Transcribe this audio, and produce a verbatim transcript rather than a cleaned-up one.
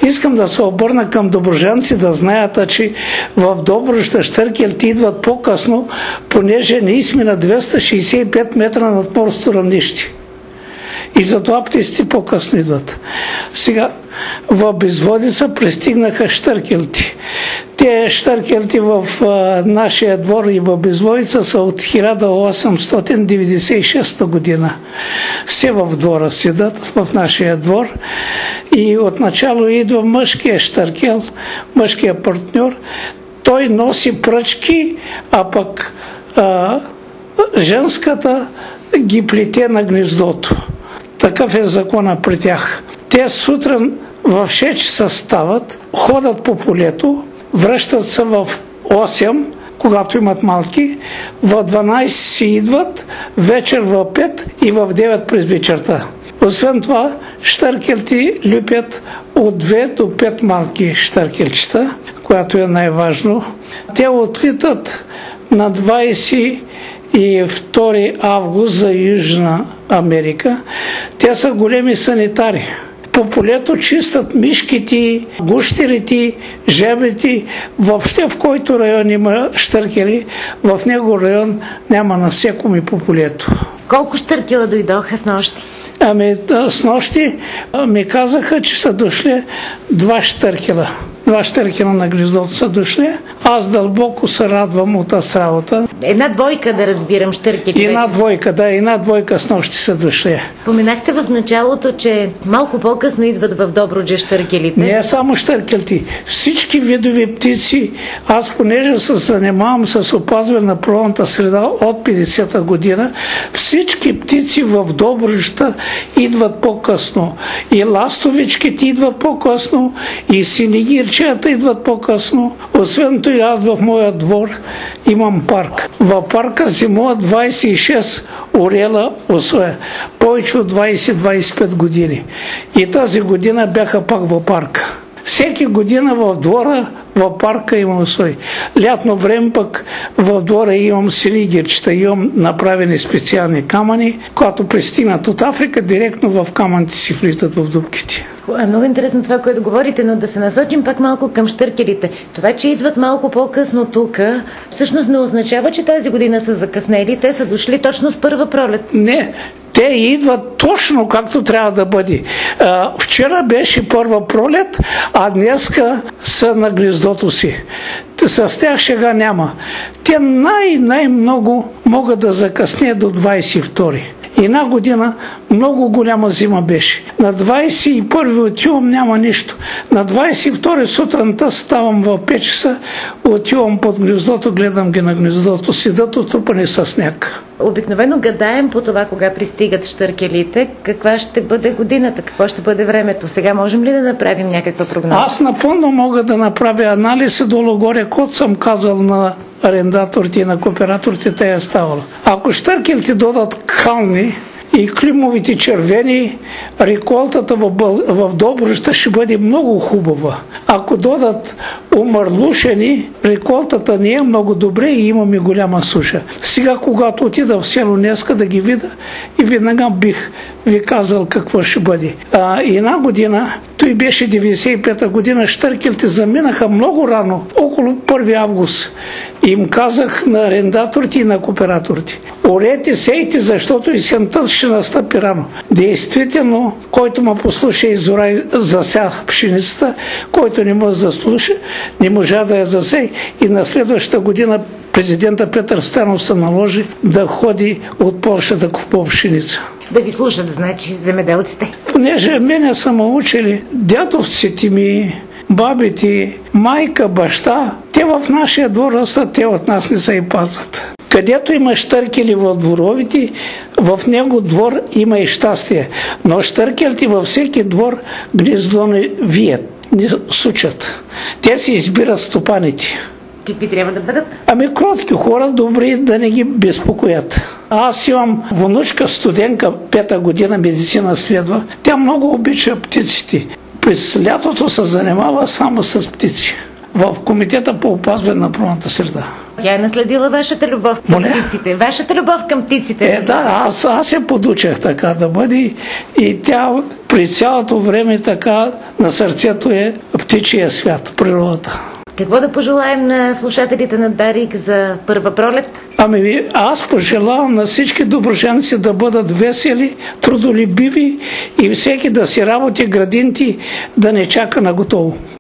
Искам да се обърна към доброжанци да знаят, че в Добруджа щъркелите идват по-късно, понеже ние сме на двеста шейсет и пет метра над морското равнище. И затова птиците по-късно идват. Сега в Безводица пристигнаха щъркелите. Те щъркелите в а, нашия двор и в Безводица са от хиляда осемстотин деветдесет и шеста година. Все в двора седат, в нашия двор. И отначало идва мъжкия щъркел, мъжкия партньор. Той носи пръчки, а пък а, женската ги плете на гнездото. Такъв е закона при тях. Те сутрин в шест часа стават, ходят по полето, връщат се в осем, когато имат малки, в дванайсет си идват, вечер в пет и в девет през вечерта. Освен това, щъркелите люпят от две до пет малки щъркелчета, което е най-важно. Те отлитат на двайсет и втори август за Южна Америка. Те са големи санитари. По полето чистят мишките, гущерите, жебите. Въобще в който район има щъркели, в него район няма насекоми по полето. Колко щъркела дойдоха с нощи? Ами с нощи ми казаха, че са дошли два щъркела. Два щъркела на гнездото са дошли. Аз дълбоко се радвам от тази работа. Една двойка, да разбирам, щъркели. Една двойка, да, една двойка с нощи са дошли. Споменахте в началото, че малко по-късно идват в Добруджа щъркелите. Не само щъркелите. Всички видови птици. Аз понеже се занимавам с опазване на природната среда от петдесета година, всички птици в Добруджа идват по-късно. И ластовичките идват по-късно, и синигирчета идват по-късно. Освен това, аз в моя двор имам парк. В парка зимуват двайсет и шест орела осоя. Повече от двайсет до двайсет и пет години. И тази година бяха пак в парка. Всеки година в двора, в парка имам осои. Лятно време пък в двора имам синигирчета, имам направени специални камъни, когато пристигнат от Африка, директно в камъните си влитат в дупките. Е много интересно това, което говорите, но да се насочим пак малко към щъркелите. Това, че идват малко по-късно тук, всъщност не означава, че тази година са закъснели. Те са дошли точно с първа пролет. Не, те идват точно както трябва да бъде. А, вчера беше първа пролет, а днеска са на гнездото си. С тях шега няма. Те най-най-много могат да закъснеят до двайсет и втори. Една година много голяма зима беше. На двайсет и първи отивам, няма нищо. На двайсет и втори сутринта ставам в пет часа, отивам под гнездото, гледам ги на гнездото, седат отрупани с сняг. Обикновено гадаем по това, кога пристигат щъркелите, каква ще бъде годината, какво ще бъде времето. Сега можем ли да направим някаква прогноза? Аз напълно мога да направя анализ и долу-горе, който съм казал на арендаторите и на кооператорите, те е ставало. Ако щъркелите додат кални и климовите червени, реколтата в, в Добруджа ще бъде много хубава. Ако додат умърлушени, реколтата не е много добре и имаме голяма суша. Сега, когато отида в село днеска да ги видя, и веднага бих ви казал какво ще бъде. А, една година, той беше деветдесет и пета година, щъркелите заминаха много рано, около първи август. И им казах на арендаторите и на кооператорите: орете, сейте, защото и сентът ще настъпи рано. Действително, който ме послуша и зора засях пшеницата, който не може да слуша, не можа да я засей, и на следващата година президента Петър Стоянов се наложи да ходи от Полша да купува пшеница. Да ви слушат, значи, земеделците. Понеже мене са ме учили дядовците ми, бабите, майка, баща, те в нашия двор растат, те от нас не се и пазват. Където има щъркели в дворовите, в него двор има и щастие. Но щъркелите във всеки двор гнездо не вият, не сучат. Те си избират стопаните. Какви трябва да бъдат? Ами кротки хора, добри, да не ги безпокоят. Аз имам внучка, студентка, пета година медицина следва. Тя много обича птиците. През лятото се занимава само с птици в Комитета по опазване на природната среда. Тя е наследила вашата любов към Моля? птиците. Вашата любов към птиците. Е, да, аз, аз се подучах така да бъде и тя при цялото време така на сърцето е птичия свят, природата. Какво да пожелаем на слушателите на Дарик за първа пролет? Ами аз пожелавам на всички доброженци да бъдат весели, трудолюбиви и всеки да си работи градинти, да не чака на готово.